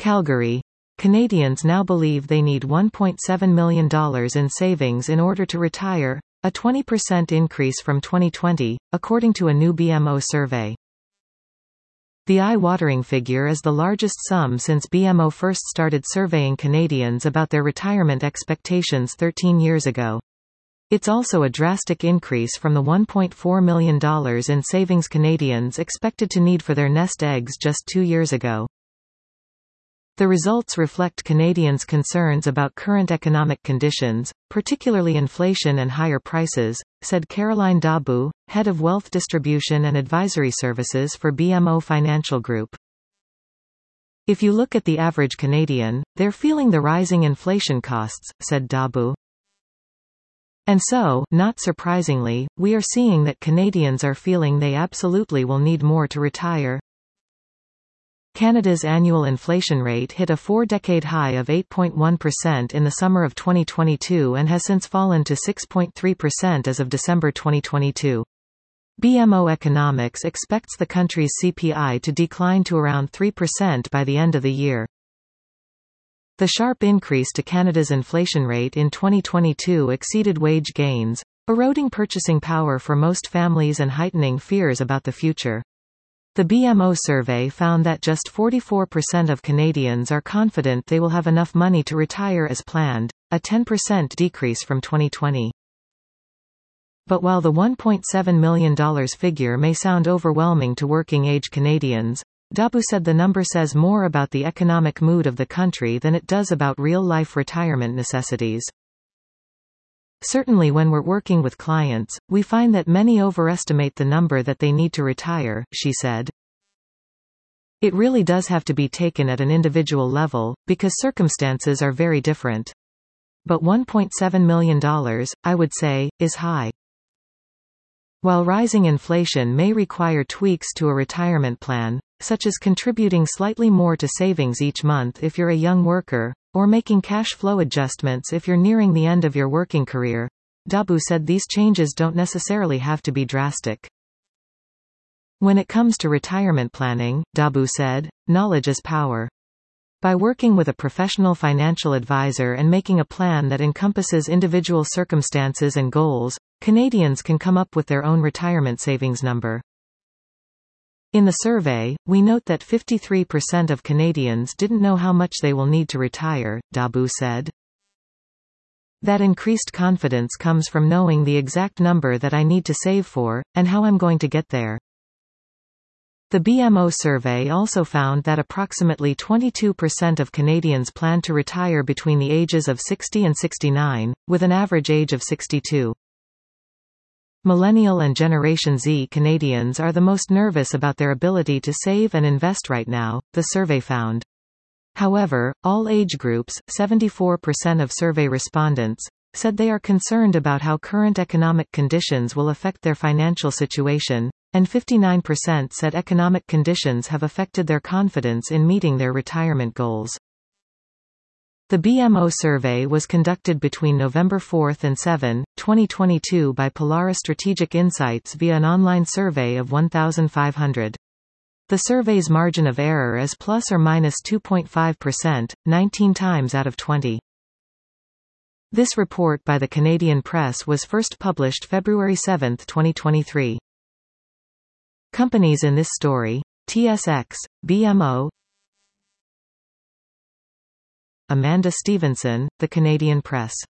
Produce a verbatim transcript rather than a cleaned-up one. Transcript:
Calgary. Canadians now believe they need one point seven million dollars in savings in order to retire, a twenty percent increase from twenty twenty, according to a new B M O survey. The eye-watering figure is the largest sum since B M O first started surveying Canadians about their retirement expectations thirteen years ago. It's also a drastic increase from the one point four million dollars in savings Canadians expected to need for their nest eggs just two years ago. The results reflect Canadians' concerns about current economic conditions, particularly inflation and higher prices, said Caroline Dabu, head of Wealth Distribution and Advisory Services for B M O Financial Group. If you look at the average Canadian, they're feeling the rising inflation costs, said Dabu. And so, not surprisingly, we are seeing that Canadians are feeling they absolutely will need more to retire. Canada's annual inflation rate hit a four-decade high of eight point one percent in the summer of twenty twenty-two and has since fallen to six point three percent as of December twenty twenty-two. B M O Economics expects the country's C P I to decline to around three percent by the end of the year. The sharp increase to Canada's inflation rate in twenty twenty-two exceeded wage gains, eroding purchasing power for most families and heightening fears about the future. The B M O survey found that just forty-four percent of Canadians are confident they will have enough money to retire as planned, a ten percent decrease from twenty twenty. But while the one point seven million dollars figure may sound overwhelming to working-age Canadians, Dabu said the number says more about the economic mood of the country than it does about real-life retirement necessities. Certainly when we're working with clients, we find that many overestimate the number that they need to retire, she said. It really does have to be taken at an individual level, because circumstances are very different. But one point seven million dollars, I would say, is high. While rising inflation may require tweaks to a retirement plan, such as contributing slightly more to savings each month if you're a young worker, or making cash flow adjustments if you're nearing the end of your working career, Dabu said these changes don't necessarily have to be drastic. When it comes to retirement planning, Dabu said, knowledge is power. By working with a professional financial advisor and making a plan that encompasses individual circumstances and goals, Canadians can come up with their own retirement savings number. In the survey, we note that fifty-three percent of Canadians didn't know how much they will need to retire, Dabu said. That increased confidence comes from knowing the exact number that I need to save for, and how I'm going to get there. The B M O survey also found that approximately twenty-two percent of Canadians plan to retire between the ages of sixty and sixty-nine, with an average age of sixty-two. Millennial and Generation Z Canadians are the most nervous about their ability to save and invest right now, the survey found. However, all age groups, seventy-four percent of survey respondents, said they are concerned about how current economic conditions will affect their financial situation, and fifty-nine percent said economic conditions have affected their confidence in meeting their retirement goals. The B M O survey was conducted between November fourth and seventh, twenty twenty-two by Polara Strategic Insights via an online survey of one thousand five hundred. The survey's margin of error is plus or minus two point five percent, nineteen times out of twenty. This report by the Canadian Press was first published February seventh, twenty twenty-three. Companies in this story: T S X, B M O, Amanda Stevenson, The Canadian Press.